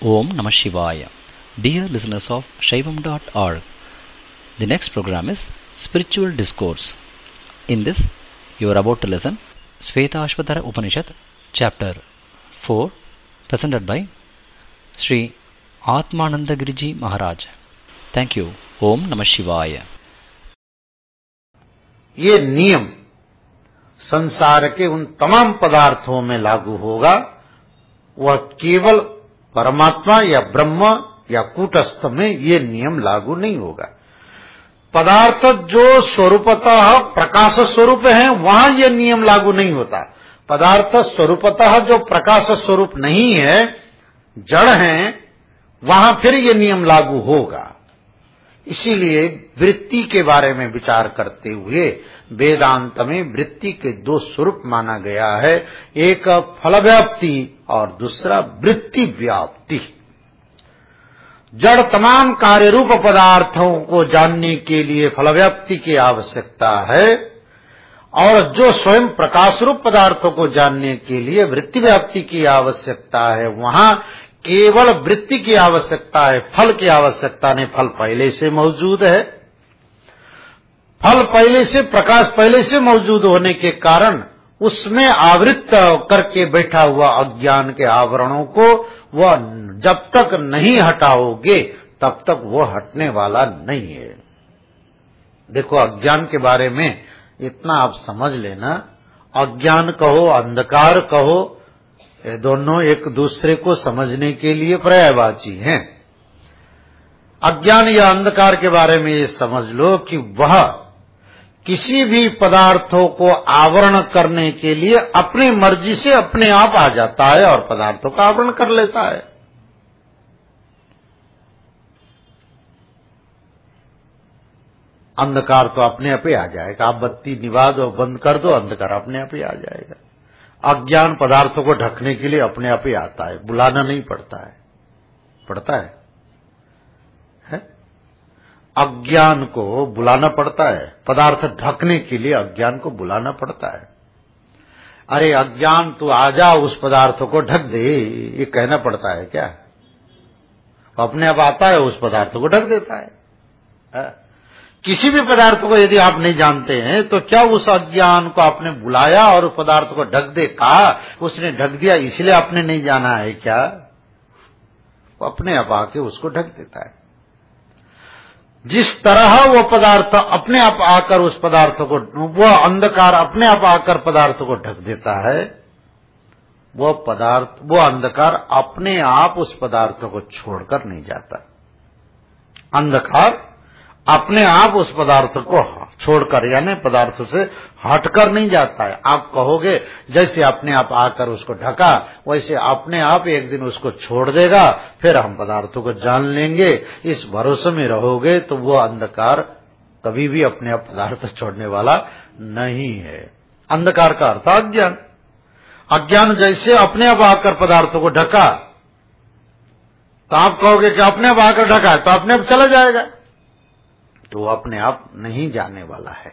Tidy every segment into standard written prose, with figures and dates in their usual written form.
Om Namah Shivaya. Dear listeners of Shaivam.org, the next program is Spiritual Discourse. In this, you are about to listen Shvetashvatara Upanishad, Chapter 4, presented by Sri Atmanandagiriji Maharaj. Thank you. Om Namah Shivaya. ये नियम संसार के उन तमाम पदार्थों में लागू होगा, वह केवल परमात्मा या ब्रह्म या कूटस्थ में ये नियम लागू नहीं होगा। पदार्थ जो स्वरूपतः प्रकाश स्वरूप हैं, वहां ये नियम लागू नहीं होता। पदार्थ स्वरूपतः जो प्रकाश स्वरूप नहीं है, जड़ हैं, वहां फिर ये नियम लागू होगा। इसीलिए वृत्ति के बारे में विचार करते हुए वेदांत में वृत्ति के दो स्वरूप माना गया है, एक फल व्याप्ति और दूसरा वृत्ति व्याप्ति। जड़ तमाम कार्य रूप पदार्थों को जानने के लिए फल व्याप्ति की आवश्यकता है, और जो स्वयं प्रकाश रूप पदार्थों को जानने के लिए वृत्ति व्याप्ति की आवश्यकता है, वहां केवल वृत्ति की आवश्यकता है, फल की आवश्यकता नहीं। फल पहले से मौजूद है, फल पहले से, प्रकाश पहले से मौजूद होने के कारण उसमें आवृत करके बैठा हुआ अज्ञान के आवरणों को वह जब तक नहीं हटाओगे तब तक वो हटने वाला नहीं है। देखो, अज्ञान के बारे में इतना आप समझ लेना, अज्ञान कहो अंधकार कहो, ये दोनों एक दूसरे को समझने के लिए पर्यायवाची हैं। अज्ञान या अंधकार के बारे में ये समझ लो कि वह किसी भी पदार्थों को आवरण करने के लिए अपनी मर्जी से अपने आप आ जाता है और पदार्थों का आवरण कर लेता है। अंधकार तो अपने आप ही आ जाएगा, आप बत्ती निभा दो, बंद कर दो, अंधकार अपने आप ही आ जाएगा। अज्ञान पदार्थों को ढकने के लिए अपने आप ही आता है, बुलाना नहीं पड़ता है। पड़ता है? अज्ञान को बुलाना पड़ता है, पदार्थ ढकने के लिए अज्ञान को बुलाना पड़ता है। अरे अज्ञान तू आजा, उस पदार्थ को ढक दे, ये कहना पड़ता है क्या? अपने आप आता है, उस पदार्थ को ढक देता है। किसी भी पदार्थ को यदि आप नहीं जानते हैं तो क्या उस अज्ञान को आपने बुलाया और उस पदार्थ को ढक दे, कहा उसने ढक दिया इसलिए आपने नहीं जाना है क्या? वो अपने आप आके उसको ढक देता है। जिस तरह वो पदार्थ अपने आप आकर उस पदार्थ को, वो अंधकार अपने आप आकर पदार्थ को ढक देता है, वो पदार्थ, वो अंधकार अपने आप उस पदार्थ को छोड़कर नहीं जाता। अंधकार अपने आप उस पदार्थ को छोड़कर, यानी पदार्थ से हटकर नहीं जाता है। आप कहोगे जैसे अपने आप आकर उसको ढका, वैसे अपने आप एक दिन उसको छोड़ देगा, फिर हम पदार्थों को जान लेंगे। इस भरोसे में रहोगे तो वो अंधकार कभी भी अपने आप पदार्थ छोड़ने वाला नहीं है। अंधकार का अर्थ अज्ञान। अज्ञान जैसे अपने आप आकर पदार्थों को ढका, तो आप कहोगे कि अपने आप आकर ढका है तो अपने आप चला जाएगा, तो वो अपने आप नहीं जाने वाला है।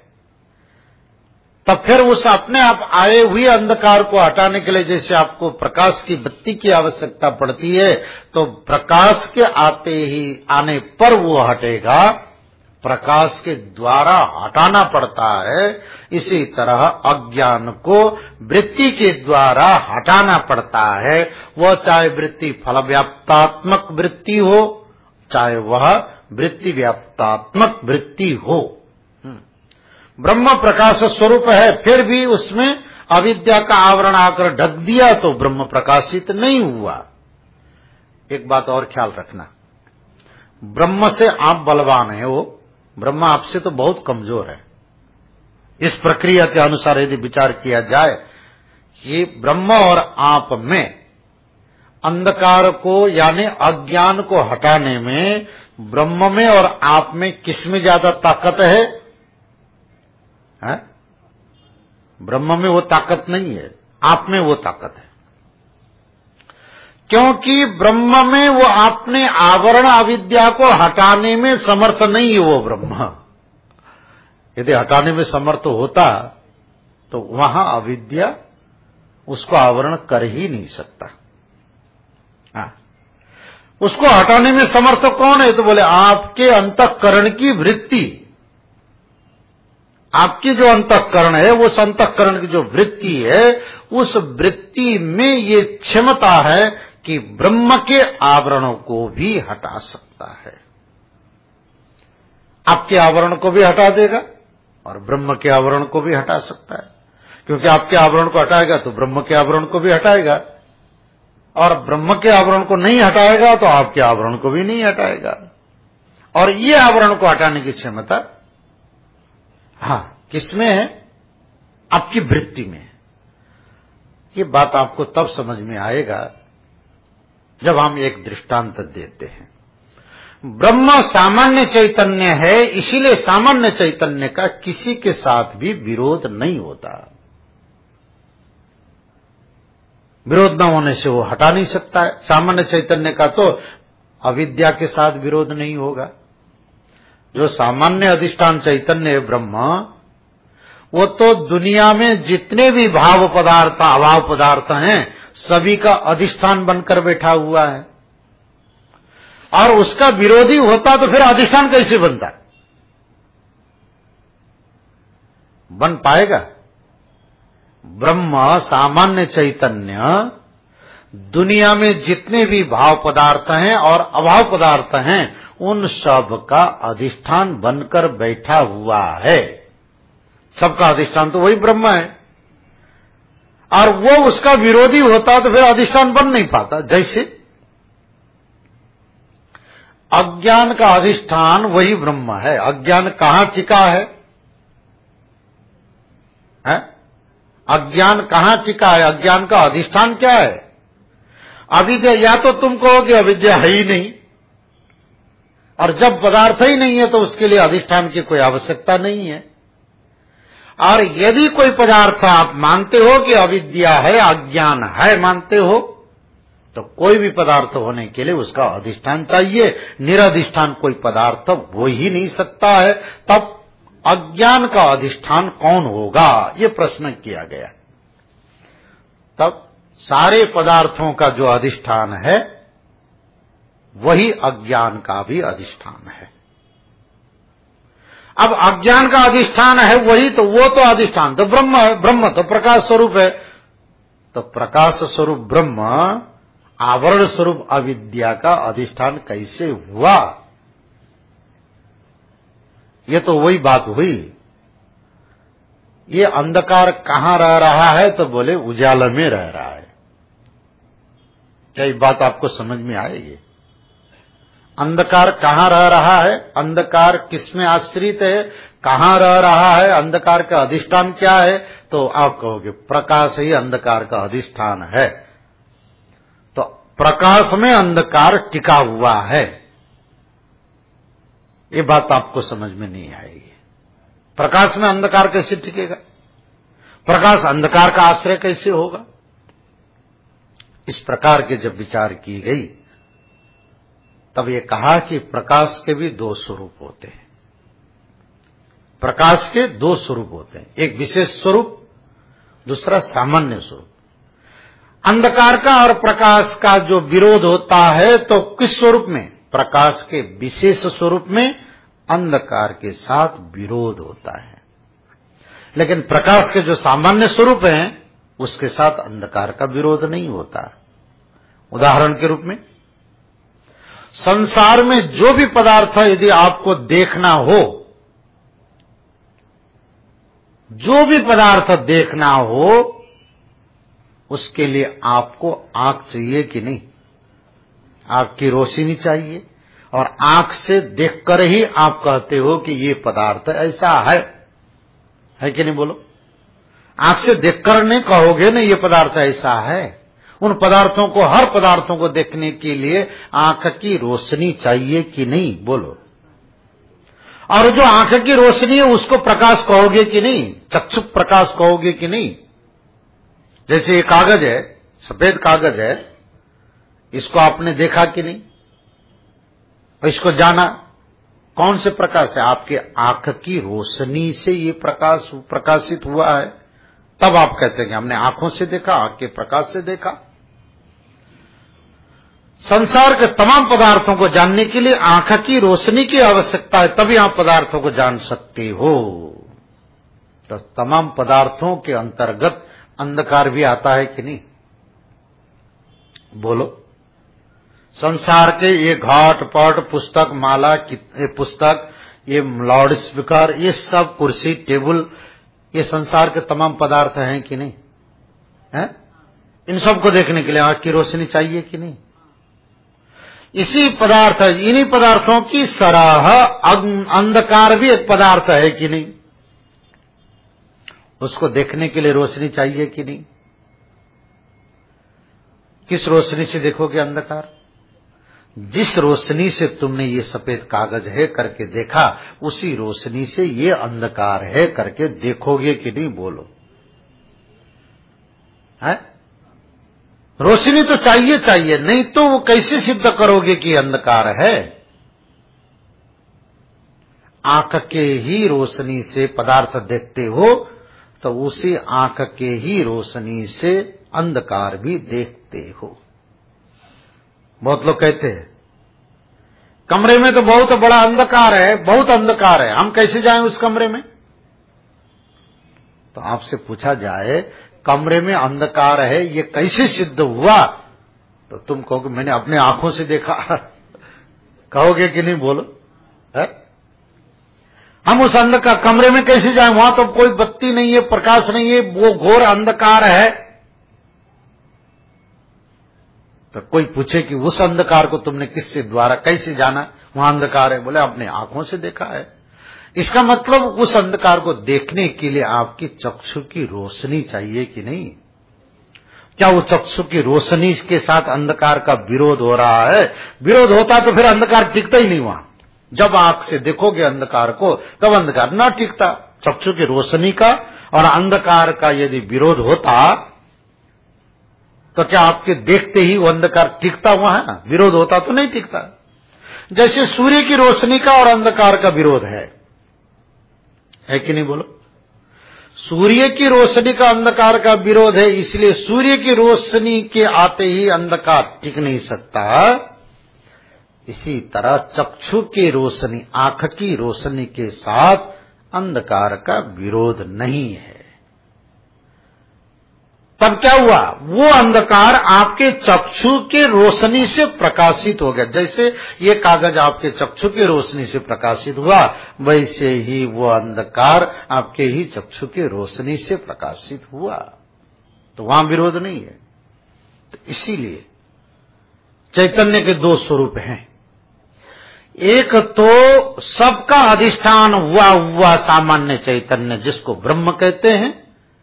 तब फिर उस अपने आप आए हुए अंधकार को हटाने के लिए जैसे आपको प्रकाश की बत्ती की आवश्यकता पड़ती है, तो प्रकाश के आने पर वो हटेगा, प्रकाश के द्वारा हटाना पड़ता है। इसी तरह अज्ञान को वृत्ति के द्वारा हटाना पड़ता है। वह चाहे वृत्ति फल व्याप्तात्मक वृत्ति हो, चाहे वह वृत्ति व्याप्तात्मक वृत्ति हो। ब्रह्म प्रकाश स्वरूप है, फिर भी उसमें अविद्या का आवरण आकर ढक दिया तो ब्रह्म प्रकाशित नहीं हुआ। एक बात और ख्याल रखना, ब्रह्म से आप बलवान है, वो ब्रह्म आपसे तो बहुत कमजोर है। इस प्रक्रिया के अनुसार यदि विचार किया जाए कि ब्रह्म और आप में अंधकार को यानी अज्ञान को हटाने में ब्रह्म में और आप में किसमें ज्यादा ताकत है? ब्रह्म में वो ताकत नहीं है, आप में वो ताकत है। क्योंकि ब्रह्म में वो अपने आवरण अविद्या को हटाने में समर्थ नहीं है। वो ब्रह्म यदि हटाने में समर्थ होता तो वहां अविद्या उसको आवरण कर ही नहीं सकता। उसको हटाने में समर्थ कौन है? तो बोले आपके अंतःकरण की वृत्ति। आपकी जो अंतःकरण है, उस अंतःकरण की जो वृत्ति है, उस वृत्ति में ये क्षमता है कि ब्रह्म के आवरणों को भी हटा सकता है। आपके आवरण को भी हटा देगा और ब्रह्म के आवरण को भी हटा सकता है, क्योंकि आपके आवरण को हटाएगा तो ब्रह्म के आवरण को भी हटाएगा, और ब्रह्म के आवरण को नहीं हटाएगा तो आपके आवरण को भी नहीं हटाएगा। और ये आवरण को हटाने की क्षमता किसमें है? आपकी वृत्ति में। ये बात आपको तब समझ में आएगा जब हम एक दृष्टांत देते हैं। ब्रह्म सामान्य चैतन्य है, इसीलिए सामान्य चैतन्य का किसी के साथ भी विरोध नहीं होता। विरोध न होने से वो हटा नहीं सकता है। सामान्य चैतन्य का तो अविद्या के साथ विरोध नहीं होगा। जो सामान्य अधिष्ठान चैतन्य है ब्रह्म, वो तो दुनिया में जितने भी भाव पदार्थ, अभाव पदार्थ हैं, सभी का अधिष्ठान बनकर बैठा हुआ है। और उसका विरोधी होता तो फिर अधिष्ठान कैसे बनता? बन पाएगा? ब्रह्म सामान्य चैतन्य दुनिया में जितने भी भाव पदार्थ हैं और अभाव पदार्थ हैं, उन सब का अधिष्ठान बनकर बैठा हुआ है। सबका अधिष्ठान तो वही ब्रह्म है, और वो उसका विरोधी होता तो फिर अधिष्ठान बन नहीं पाता। जैसे अज्ञान का अधिष्ठान वही ब्रह्म है। अज्ञान कहां टिका है? अज्ञान कहां टिका है? अज्ञान का अधिष्ठान क्या है? अविद्या। या तो तुम कहोगे अविद्या है ही नहीं, और जब पदार्थ ही नहीं है तो उसके लिए अधिष्ठान की कोई आवश्यकता नहीं है। और यदि कोई पदार्थ आप मानते हो कि अविद्या है, अज्ञान है मानते हो, तो कोई भी पदार्थ होने के लिए उसका अधिष्ठान चाहिए। निरधिष्ठान कोई पदार्थ हो ही नहीं सकता है। तब अज्ञान का अधिष्ठान कौन होगा, ये प्रश्न किया गया। तब सारे पदार्थों का जो अधिष्ठान है वही अज्ञान का भी अधिष्ठान है। अब अज्ञान का अधिष्ठान है वही, तो वो तो अधिष्ठान तो ब्रह्म है। ब्रह्म तो प्रकाश स्वरूप है। तो प्रकाश स्वरूप ब्रह्म आवरण स्वरूप अविद्या का अधिष्ठान कैसे हुआ? ये तो वही बात हुई। ये अंधकार कहां रह रहा है? तो बोले उजाला में रह रहा है। क्या ये बात आपको समझ में आएगी? अंधकार कहां रह रहा है? अंधकार किसमें आश्रित है? कहां रह रहा है? अंधकार का अधिष्ठान क्या है? तो आप कहोगे प्रकाश ही अंधकार का अधिष्ठान है। तो प्रकाश में अंधकार टिका हुआ है। ये बात आपको समझ में नहीं आएगी। प्रकाश में अंधकार कैसे टिकेगा? प्रकाश अंधकार का आश्रय कैसे होगा? इस प्रकार के जब विचार की गई, तब ये कहा कि प्रकाश के भी दो स्वरूप होते हैं। प्रकाश के दो स्वरूप होते हैं, एक विशेष स्वरूप, दूसरा सामान्य स्वरूप। अंधकार का और प्रकाश का जो विरोध होता है तो किस स्वरूप में? प्रकाश के विशेष स्वरूप में अंधकार के साथ विरोध होता है। लेकिन प्रकाश के जो सामान्य स्वरूप हैं उसके साथ अंधकार का विरोध नहीं होता। उदाहरण के रूप में, संसार में जो भी पदार्थ यदि आपको देखना हो, जो भी पदार्थ देखना हो, उसके लिए आपको आंख चाहिए कि नहीं? आपकी रोशनी चाहिए, और आंख से देखकर ही आप कहते हो कि ये पदार्थ ऐसा है कि नहीं? बोलो। आंख से देखकर नहीं कहोगे ना ये पदार्थ ऐसा है। उन पदार्थों को, हर पदार्थों को देखने के लिए आंख की रोशनी चाहिए कि नहीं? बोलो। और जो आंख की रोशनी है उसको प्रकाश कहोगे कि नहीं? चक्षु प्रकाश कहोगे कि नहीं? जैसे ये कागज है, सफेद कागज है, इसको आपने देखा कि नहीं? और इसको जाना, कौन से प्रकाश है? आपके आंख की रोशनी से ये प्रकाश प्रकाशित हुआ है। तब आप कहते हैं कि हमने आंखों से देखा, आंख के प्रकाश से देखा। संसार के तमाम पदार्थों को जानने के लिए आंख की रोशनी की आवश्यकता है, तभी आप पदार्थों को जान सकते हो। तो तमाम पदार्थों के अंतर्गत अंधकार भी आता है कि नहीं? बोलो। संसार के ये घाट पट पुस्तक माला, पुस्तक, ये लाउड स्पीकर, ये सब कुर्सी टेबल, ये संसार के तमाम पदार्थ हैं कि नहीं है? इन सबको देखने के लिए आंख की रोशनी चाहिए कि नहीं? इसी पदार्थ, इन्हीं पदार्थों की सराह अंधकार भी एक पदार्थ है कि नहीं? उसको देखने के लिए रोशनी चाहिए कि नहीं? किस रोशनी से देखोगे अंधकार? जिस रोशनी से तुमने ये सफेद कागज है करके देखा, उसी रोशनी से ये अंधकार है करके देखोगे कि नहीं? बोलो। है? रोशनी तो चाहिए चाहिए, नहीं तो वो कैसे सिद्ध करोगे कि अंधकार है? आंख के ही रोशनी से पदार्थ देखते हो तो उसी आंख के ही रोशनी से अंधकार भी देखते हो। बहुत लोग कहते हैं कमरे में तो बहुत बड़ा अंधकार है, बहुत अंधकार है, हम कैसे जाएं उस कमरे में? तो आपसे पूछा जाए कमरे में अंधकार है ये कैसे सिद्ध हुआ, तो तुम कहोगे मैंने अपने आंखों से देखा। कहोगे कि नहीं? बोलो। है? हम उस अंधकार कमरे में कैसे जाएं? वहां तो कोई बत्ती नहीं है, प्रकाश नहीं है, वो घोर अंधकार है। तो कोई पूछे कि उस अंधकार को तुमने किससे द्वारा कैसे जाना वहां अंधकार है? बोले अपने आंखों से देखा है। इसका मतलब उस अंधकार को देखने के लिए आपकी चक्षु की रोशनी चाहिए कि नहीं? क्या वो चक्षु की रोशनी के साथ अंधकार का विरोध हो रहा है? विरोध होता तो फिर अंधकार टिकता ही नहीं वहां। जब आंख से देखोगे अंधकार को तब अंधकार ना टिकता। चक्षु की रोशनी का और अंधकार का यदि विरोध होता तो क्या आपके देखते ही वो अंधकार टिकता वहां? विरोध होता तो नहीं टिकता। जैसे सूर्य की रोशनी का और अंधकार का विरोध है कि नहीं? बोलो। सूर्य की रोशनी का अंधकार का विरोध है, इसलिए सूर्य की रोशनी के आते ही अंधकार टिक नहीं सकता। इसी तरह चक्षु की रोशनी, आंख की रोशनी के साथ अंधकार का विरोध नहीं है। तब क्या हुआ? वो अंधकार आपके चक्षु के रोशनी से प्रकाशित हो गया। जैसे ये कागज आपके चक्षु की रोशनी से प्रकाशित हुआ, वैसे ही वो अंधकार आपके ही चक्षु की रोशनी से प्रकाशित हुआ। तो वहां विरोध नहीं है। तो इसीलिए चैतन्य के दो स्वरूप हैं। एक तो सबका अधिष्ठान हुआ सामान्य चैतन्य, जिसको ब्रह्म कहते हैं।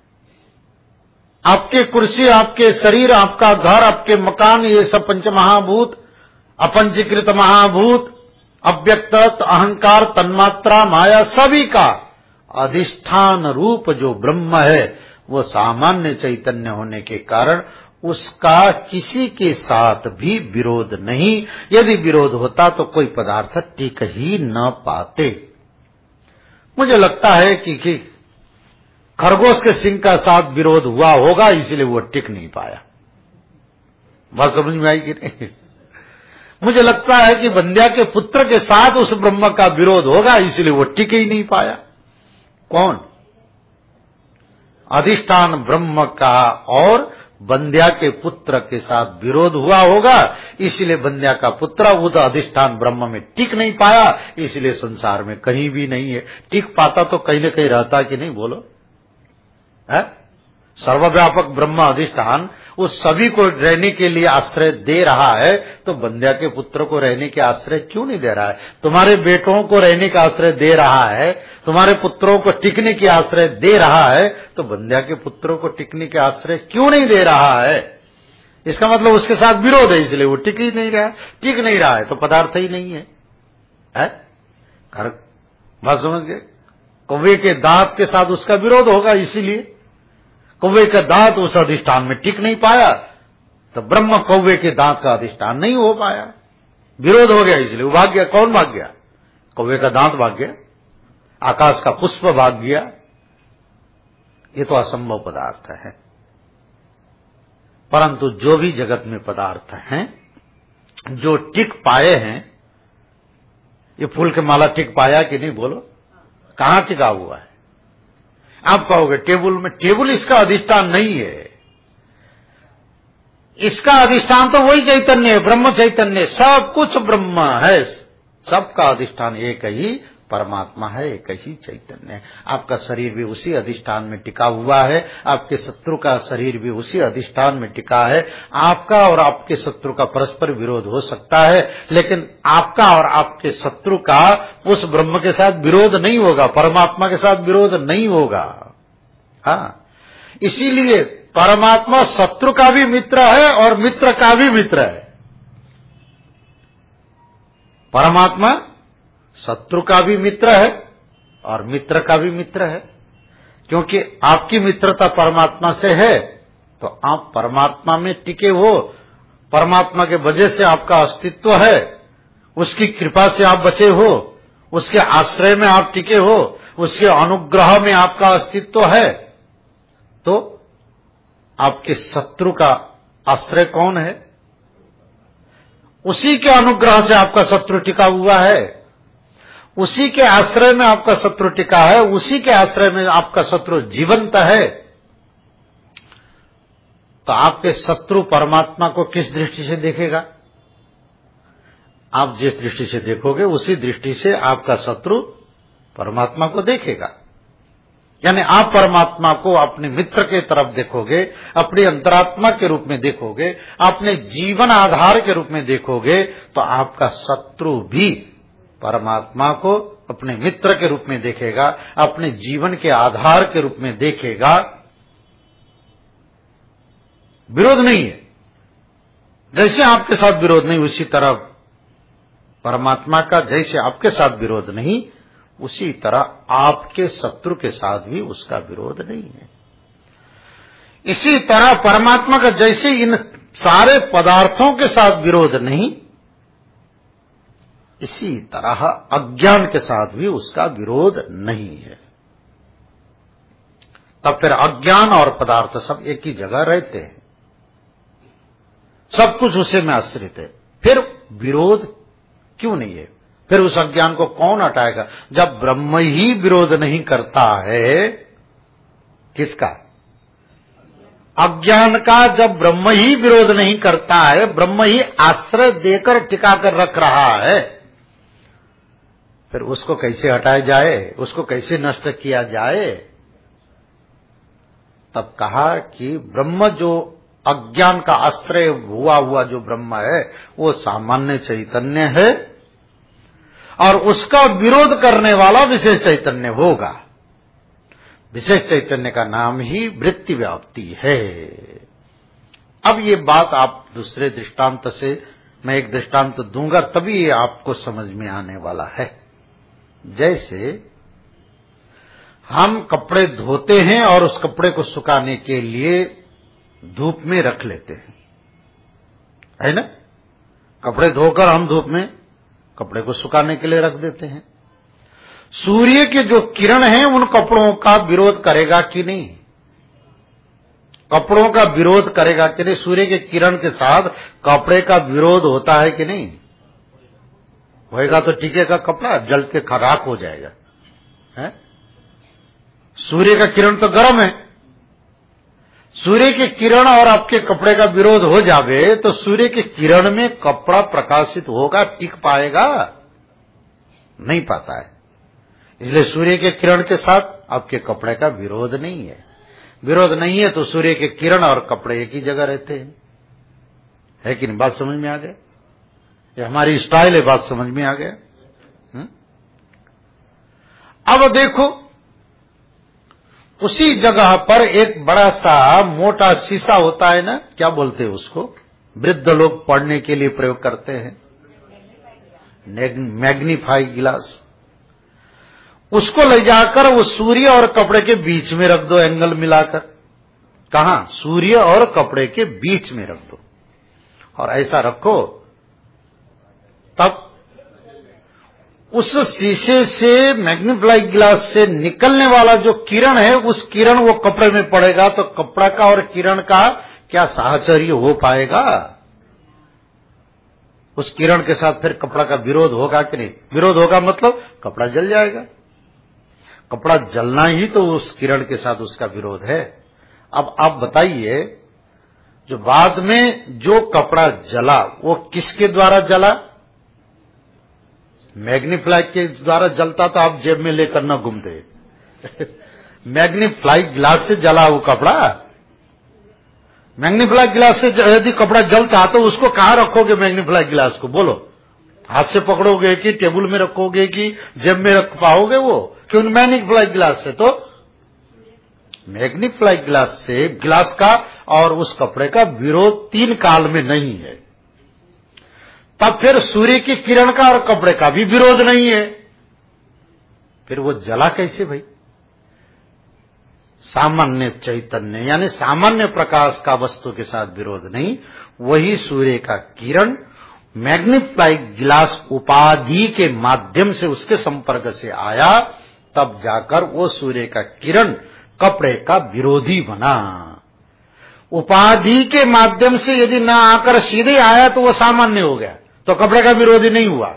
आपके कुर्सी, आपके शरीर, आपका घर, आपके मकान, ये सब पंचमहाभूत, अपंजीकृत महाभूत, अव्यक्त, अहंकार, तन्मात्रा, माया, सभी का अधिष्ठान रूप जो ब्रह्म है वो सामान्य चैतन्य होने के कारण उसका किसी के साथ भी विरोध नहीं। यदि विरोध होता तो कोई पदार्थ टिक ही न पाते। मुझे लगता है कि खरगोश के सिंह का साथ विरोध हुआ होगा, इसलिए वो टिक नहीं पाया। बात समझ में आई कि नहीं? मुझे लगता है कि बंध्या के पुत्र के साथ उस ब्रह्म का विरोध होगा, इसलिए वो टिक ही नहीं पाया। कौन? अधिष्ठान ब्रह्म का और बंध्या के पुत्र के साथ विरोध हुआ होगा, इसलिए बंध्या का पुत्र वो तो अधिष्ठान ब्रह्म में टिक नहीं पाया, इसलिए संसार में कहीं भी नहीं है। टिक पाता तो कहीं न कहीं रहता कि नहीं? बोलो। है? सर्वव्यापक ब्रह्म अधिष्ठान उस सभी को रहने के लिए आश्रय दे रहा है, तो बंध्या के पुत्र को रहने के आश्रय क्यों नहीं दे रहा है? तुम्हारे बेटों को रहने का आश्रय दे रहा है, तुम्हारे पुत्रों को टिकने की आश्रय दे रहा है, तो बंध्या के पुत्रों को टिकने के आश्रय क्यों नहीं दे रहा है? इसका मतलब उसके साथ विरोध है, इसलिए वो टिक ही नहीं रहा। टिक नहीं रहा है तो पदार्थ ही नहीं है। बात समझ गए? कौवे के दांत के साथ उसका विरोध होगा, इसीलिए कौवे का दांत उस अधिष्ठान में टिक नहीं पाया, तो ब्रह्म कौवे के दांत का अधिष्ठान नहीं हो पाया। विरोध हो गया, इसलिए वो भाग गया। कौन भाग गया? कौवे का दांत भाग गया, आकाश का पुष्प भाग गया। ये तो असंभव पदार्थ है। परंतु जो भी जगत में पदार्थ हैं जो टिक पाए हैं, ये फूल के माला टिक पाया कि नहीं, बोलो कहां टिका हुआ है? आप कहोगे टेबल में। टेबल इसका अधिष्ठान नहीं है, इसका अधिष्ठान तो वही चैतन्य है, ब्रह्म चैतन्य। सब कुछ ब्रह्म है, सबका अधिष्ठान एक ही परमात्मा है, एक ही चैतन्य है। आपका शरीर भी उसी अधिष्ठान में टिका हुआ है, आपके शत्रु का शरीर भी उसी अधिष्ठान में टिका है। आपका और आपके शत्रु का परस्पर विरोध हो सकता है, लेकिन आपका और आपके शत्रु का उस ब्रह्म के साथ विरोध नहीं होगा, परमात्मा के साथ विरोध नहीं होगा। हाँ, इसीलिए परमात्मा शत्रु का भी मित्र है और मित्र का भी मित्र है। परमात्मा शत्रु का भी मित्र है और मित्र का भी मित्र है, क्योंकि आपकी मित्रता परमात्मा से है तो आप परमात्मा में टिके हो, परमात्मा के वजह से आपका अस्तित्व है, उसकी कृपा से आप बचे हो, उसके आश्रय में आप टिके हो, उसके अनुग्रह में आपका अस्तित्व है। तो आपके शत्रु का आश्रय कौन है? उसी के अनुग्रह से आपका शत्रु टिका हुआ है, उसी के आश्रय में आपका शत्रु टिका है, उसी के आश्रय में आपका शत्रु जीवंत है। तो आपके शत्रु परमात्मा को किस दृष्टि से देखेगा? आप जिस दृष्टि से देखोगे उसी दृष्टि से आपका शत्रु परमात्मा को देखेगा। यानी आप परमात्मा को अपने मित्र के तरफ देखोगे, अपनी अंतरात्मा के रूप में देखोगे, अपने जीवन आधार के रूप में देखोगे, तो आपका शत्रु भी परमात्मा को अपने मित्र के रूप में देखेगा, अपने जीवन के आधार के रूप में देखेगा। विरोध नहीं है। जैसे आपके साथ विरोध नहीं, उसी तरह परमात्मा का जैसे आपके साथ विरोध नहीं, उसी तरह आपके शत्रु के साथ भी उसका विरोध नहीं है। इसी तरह परमात्मा का जैसे इन सारे पदार्थों के साथ विरोध नहीं, इसी तरह अज्ञान के साथ भी उसका विरोध नहीं है। तब फिर अज्ञान और पदार्थ सब एक ही जगह रहते हैं, सब कुछ उसी में आश्रित है, फिर विरोध क्यों नहीं है? फिर उस अज्ञान को कौन हटाएगा? जब ब्रह्म ही विरोध नहीं करता है, किसका? अज्ञान का। जब ब्रह्म ही विरोध नहीं करता है, ब्रह्म ही आश्रय देकर टिकाकर रख रहा है, फिर उसको कैसे हटाया जाए, उसको कैसे नष्ट किया जाए? तब कहा कि ब्रह्म जो अज्ञान का आश्रय हुआ जो ब्रह्म है वो सामान्य चैतन्य है और उसका विरोध करने वाला विशेष चैतन्य होगा। विशेष चैतन्य का नाम ही वृत्ति व्याप्ति है। अब ये बात आप दूसरे दृष्टांत से, मैं एक दृष्टांत दूंगा तभी ये आपको समझ में आने वाला है। जैसे हम कपड़े धोते हैं और उस कपड़े को सुखाने के लिए धूप में रख लेते हैं, है ना? कपड़े धोकर हम धूप में कपड़े को सुखाने के लिए रख देते हैं। सूर्य के जो किरण हैं उन कपड़ों का विरोध करेगा कि नहीं? कपड़ों का विरोध करेगा कि नहीं? सूर्य के किरण के साथ कपड़े का विरोध होता है कि नहीं? होएगा तो टिकेगा कपड़ा, जल के खराब हो जाएगा, है? सूर्य का किरण तो गर्म है, सूर्य के किरण और आपके कपड़े का विरोध हो जावे तो सूर्य के किरण में कपड़ा प्रकाशित होगा, टिक पाएगा? नहीं पाता है। इसलिए सूर्य के किरण के साथ आपके कपड़े का विरोध नहीं है। विरोध नहीं है तो सूर्य के किरण और कपड़े एक ही जगह रहते हैं, है कि नहीं? बात समझ में आ गया? ये हमारी स्टाइल है, बात समझ में आ गया? अब देखो, उसी जगह पर एक बड़ा सा मोटा शीशा होता है ना, क्या बोलते हैं उसको? वृद्ध लोग पढ़ने के लिए प्रयोग करते हैं, मैग्नीफाई गिलास। उसको ले जाकर वो सूर्य और कपड़े के बीच में रख दो, एंगल मिलाकर। कहां? सूर्य और कपड़े के बीच में रख दो और ऐसा रखो, तब उस शीशे से, मैग्नीफाई गिलास से निकलने वाला जो किरण है, उस किरण वो कपड़े में पड़ेगा तो कपड़ा का और किरण का क्या साहचर्य हो पाएगा? उस किरण के साथ फिर कपड़ा का विरोध होगा कि नहीं? विरोध होगा मतलब कपड़ा जल जाएगा। कपड़ा जलना ही तो उस किरण के साथ उसका विरोध है। अब आप बताइए, जो बाद में जो कपड़ा जला वो किसके द्वारा जला? मैग्नीफ्लाई के द्वारा जलता तो आप जेब में लेकर न घूमते। मैग्नीफ्लाई ग्लास से जला वो कपड़ा। मैग्नीफ्लाई ग्लास से यदि कपड़ा जलता तो उसको कहां रखोगे? मैग्नीफ्लाई ग्लास को बोलो, हाथ से पकड़ोगे कि टेबल में रखोगे कि जेब में रख पाओगे? वो क्यों? मैग्नीफ्लाई ग्लास से, तो मैग्नीफ्लाई ग्लास से ग्लास का और उस कपड़े का विरोध तीन काल में नहीं है। तब फिर सूर्य की किरण का और कपड़े का भी विरोध नहीं है, फिर वो जला कैसे भाई? सामान्य चैतन्य यानी सामान्य प्रकाश का वस्तु के साथ विरोध नहीं, वही सूर्य का किरण मैग्नीफ्लाई ग्लास उपाधि के माध्यम से उसके संपर्क से आया, तब जाकर वो सूर्य का किरण कपड़े का विरोधी बना। उपाधि के माध्यम से यदि न आकर सीधे आया तो वो सामान्य हो गया, तो कपड़े का विरोधी नहीं हुआ।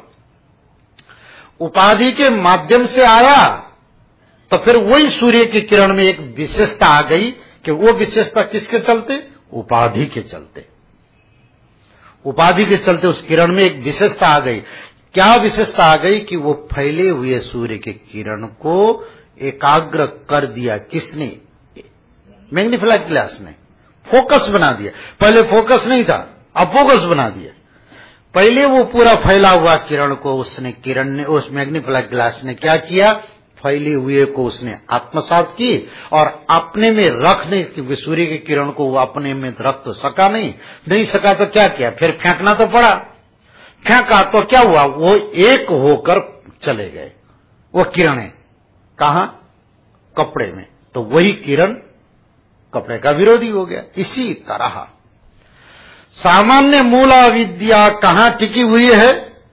उपाधि के माध्यम से आया तो फिर वही सूर्य की किरण में एक विशेषता आ गई कि वो विशेषता किसके चलते? उपाधि के चलते। उपाधि के चलते उस किरण में एक विशेषता आ गई। क्या विशेषता आ गई? कि वो फैले हुए सूर्य के किरण को एकाग्र कर दिया। किसने? मैग्नीफाई ग्लास ने फोकस बना दिया। पहले फोकस नहीं था, अब फोकस बना दिया। पहले वो पूरा फैला हुआ किरण को किरण ने, उस मैग्नीफाई ग्लास ने क्या किया? फैले हुए को उसने आत्मसात की और अपने में रखने की, सूर्य की किरण को वो अपने में रख तो सका नहीं सका तो क्या किया? फिर फेंकना तो पड़ा। फेंका तो क्या हुआ? वो एक होकर चले गए वो किरणें। कहां? कपड़े में। तो वही किरण कपड़े का विरोधी हो गया। इसी तरह सामान्य मूला विद्या कहां टिकी हुई है?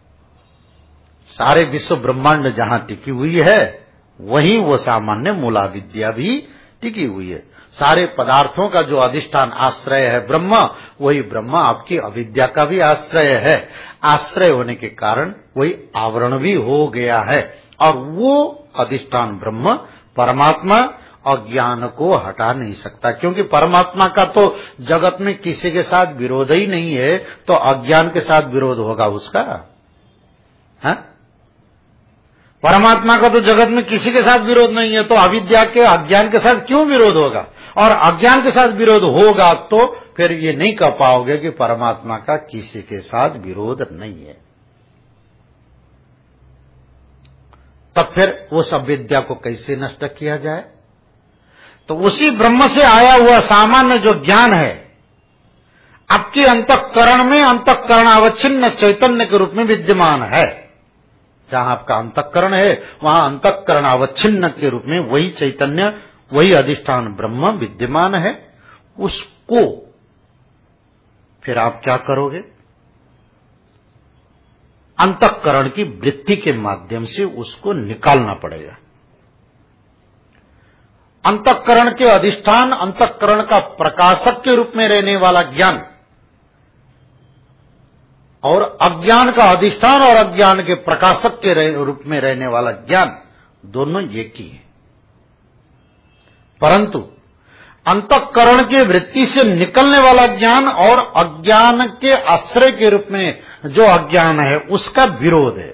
सारे विश्व ब्रह्मांड जहां टिकी हुई है वहीं वो सामान्य मूला विद्या भी टिकी हुई है। सारे पदार्थों का जो अधिष्ठान आश्रय है ब्रह्म, वही ब्रह्म आपकी अविद्या का भी आश्रय है। आश्रय होने के कारण वही आवरण भी हो गया है और वो अधिष्ठान ब्रह्म परमात्मा अज्ञान को हटा नहीं सकता, क्योंकि परमात्मा का तो जगत में किसी के साथ विरोध ही नहीं है, तो अज्ञान के साथ विरोध होगा उसका? है? परमात्मा का तो जगत में किसी के साथ विरोध नहीं है, तो अविद्या के अज्ञान के साथ क्यों विरोध होगा? और अज्ञान के साथ विरोध होगा तो फिर ये नहीं कह पाओगे कि परमात्मा का किसी के साथ विरोध नहीं है। तब फिर उस अविद्या को कैसे नष्ट किया जाए? तो उसी ब्रह्म से आया हुआ सामान्य जो ज्ञान है आपके अंतःकरण में अंतःकरण अवच्छिन्न चैतन्य के रूप में विद्यमान है। जहां आपका अंतःकरण है वहां अंतःकरण अवच्छिन्न के रूप में वही चैतन्य, वही अधिष्ठान ब्रह्म विद्यमान है। उसको फिर आप क्या करोगे? अंतःकरण की वृत्ति के माध्यम से उसको निकालना पड़ेगा। अंतःकरण के अधिष्ठान, अंतःकरण का प्रकाशक के रूप में रहने वाला ज्ञान और अज्ञान का अधिष्ठान और अज्ञान के प्रकाशक के रूप में रहने वाला ज्ञान दोनों एक ही है। परंतु अंतःकरण की वृत्ति से निकलने वाला ज्ञान और अज्ञान के आश्रय के रूप में जो अज्ञान है उसका विरोध है।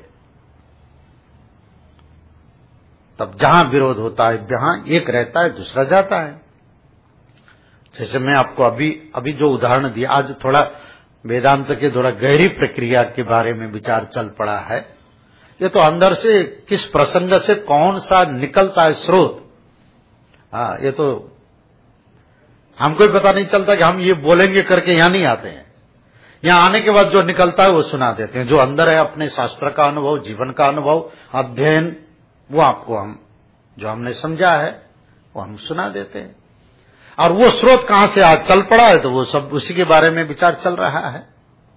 तब जहां विरोध होता है जहां एक रहता है दूसरा जाता है। जैसे मैं आपको अभी जो उदाहरण दिया, आज थोड़ा वेदांत के थोड़ा गहरी प्रक्रिया के बारे में विचार चल पड़ा है। ये तो अंदर से किस प्रसंग से कौन सा निकलता है स्रोत, ये तो हमको ही पता नहीं चलता कि हम ये बोलेंगे करके यहां नहीं आते हैं। यहां आने के बाद जो निकलता है वो सुना देते हैं। जो अंदर है अपने शास्त्र का अनुभव, जीवन का अनुभव, अध्ययन, वो आपको हम जो हमने समझा है वो हम सुना देते हैं। और वो स्रोत कहां से आज चल पड़ा है तो वो सब उसी के बारे में विचार चल रहा है।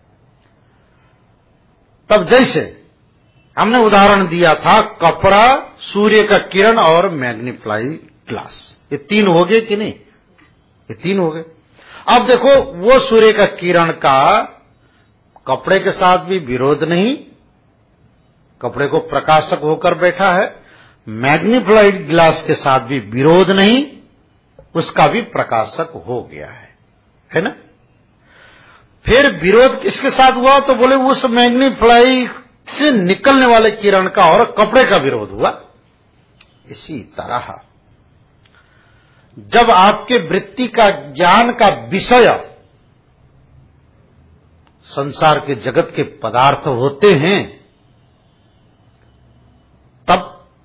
तब जैसे हमने उदाहरण दिया था कपड़ा, सूर्य का किरण और मैग्नीफाई ग्लास, ये तीन हो गए कि नहीं? ये तीन हो गए। अब देखो वो सूर्य का किरण का कपड़े के साथ भी विरोध नहीं, कपड़े को प्रकाशक होकर बैठा है, मैग्नीफाइड ग्लास के साथ भी विरोध नहीं, उसका भी प्रकाशक हो गया है ना। फिर विरोध किसके साथ हुआ, तो बोले उस मैग्नीफाइड से निकलने वाले किरण का और कपड़े का विरोध हुआ। इसी तरह जब आपके वृत्ति का ज्ञान का विषय संसार के जगत के पदार्थ होते हैं, तब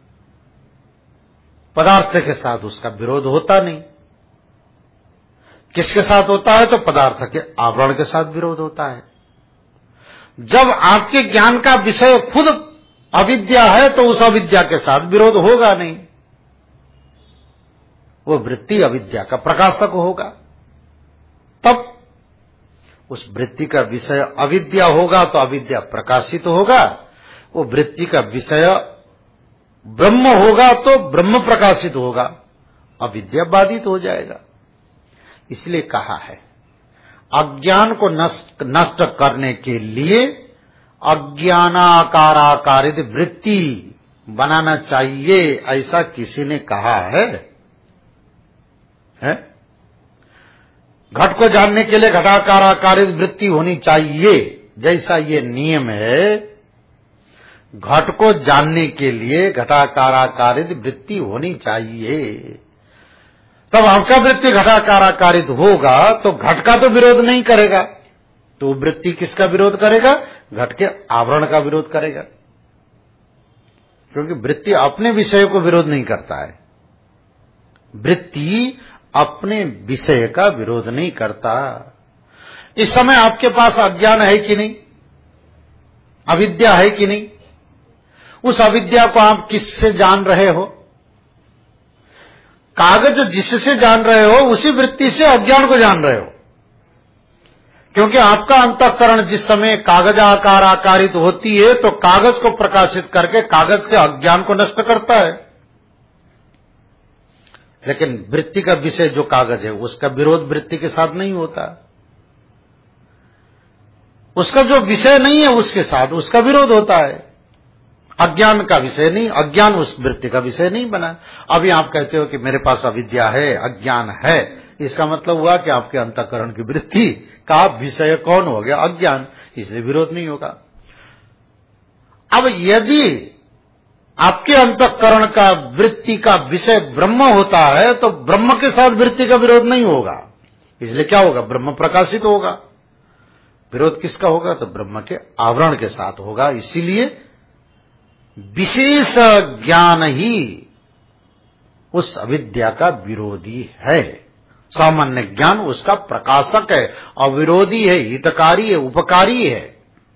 पदार्थ के साथ उसका विरोध होता नहीं। किसके साथ होता है, तो पदार्थ के आवरण के साथ विरोध होता है। जब आपके ज्ञान का विषय खुद अविद्या है, तो उस अविद्या के साथ विरोध होगा नहीं, वो वृत्ति अविद्या का प्रकाशक होगा। तब उस वृत्ति का विषय अविद्या होगा तो अविद्या प्रकाशित होगा, वो वृत्ति का विषय ब्रह्म होगा तो ब्रह्म प्रकाशित होगा, अविद्या बाधित हो जाएगा। इसलिए कहा है अज्ञान को नष्ट करने के लिए अज्ञानाकाराकारित वृत्ति बनाना चाहिए, ऐसा किसी ने कहा है? घट को जानने के लिए घटाकाराकारित वृत्ति होनी चाहिए, जैसा ये नियम है, घट को जानने के लिए घटाकाराकारित वृत्ति होनी चाहिए। तब आपका वृत्ति घटाकाराकारित होगा तो घट का तो विरोध नहीं करेगा, तो वृत्ति किसका विरोध करेगा? घट के आवरण का विरोध करेगा, क्योंकि वृत्ति अपने विषय को विरोध नहीं करता है। वृत्ति अपने विषय का विरोध नहीं करता। इस समय आपके पास अज्ञान है कि नहीं, अविद्या है कि नहीं? उस अविद्या को आप किससे जान रहे हो? कागज जिससे जान रहे हो उसी वृत्ति से अज्ञान को जान रहे हो, क्योंकि आपका अंतःकरण जिस समय कागज आकार आकारित होती है तो कागज को प्रकाशित करके कागज के अज्ञान को नष्ट करता है। लेकिन वृत्ति का विषय जो कागज है उसका विरोध वृत्ति के साथ नहीं होता, उसका जो विषय नहीं है उसके साथ उसका विरोध होता है। अज्ञान का विषय नहीं, अज्ञान उस वृत्ति का विषय नहीं बना। अभी आप कहते हो कि मेरे पास अविद्या है, अज्ञान है, इसका मतलब हुआ कि आपके अंतःकरण की वृत्ति का विषय कौन हो गया? अज्ञान, इसलिए विरोध नहीं होगा। अब यदि आपके अंतःकरण का वृत्ति का विषय ब्रह्म होता है तो ब्रह्म के साथ वृत्ति का विरोध नहीं होगा, इसलिए क्या होगा? ब्रह्म प्रकाशित होगा। विरोध किसका होगा? तो ब्रह्म के आवरण के साथ होगा। इसीलिए विशेष ज्ञान ही उस अविद्या का विरोधी है, सामान्य ज्ञान उसका प्रकाशक है, अविरोधी है, हितकारी है, उपकारी है।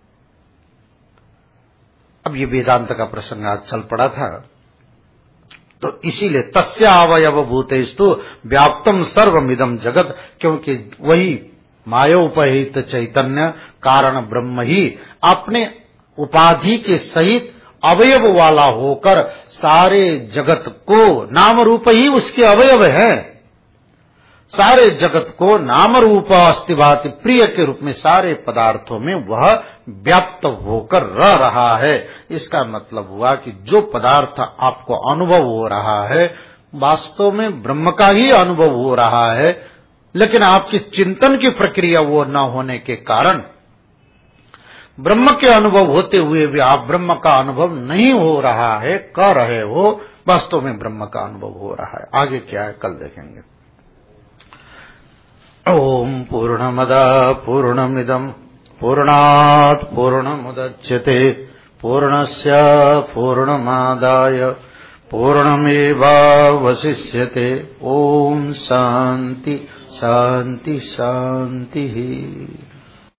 अब ये वेदांत का प्रसंग आज चल पड़ा था, तो इसीलिए तस्य अवयव भूतेस्तु व्याप्तम सर्वमिदं जगत, क्योंकि वही मायोपहित चैतन्य कारण ब्रह्म ही अपने उपाधि के सहित अवयव वाला होकर सारे जगत को, नाम रूप ही उसके अवयव है, सारे जगत को नाम रूप अस्तिभाति प्रिय के रूप में सारे पदार्थों में वह व्याप्त होकर रह रहा है। इसका मतलब हुआ कि जो पदार्थ आपको अनुभव हो रहा है वास्तव में ब्रह्म का ही अनुभव हो रहा है, लेकिन आपकी चिंतन की प्रक्रिया वो न होने के कारण ब्रह्म के अनुभव होते हुए भी आप ब्रह्म का अनुभव नहीं हो रहा है, कर रहे हो, वास्तव में ब्रह्म का अनुभव हो रहा है। आगे क्या है कल देखेंगे। ओम पूर्णमदा पूर्णमिदं पूर्णात् पूर्णमुदच्यते पूर्णस्य पूर्णमादाय पूर्णमेवावशिष्यते। ओम शांति शांति शांति।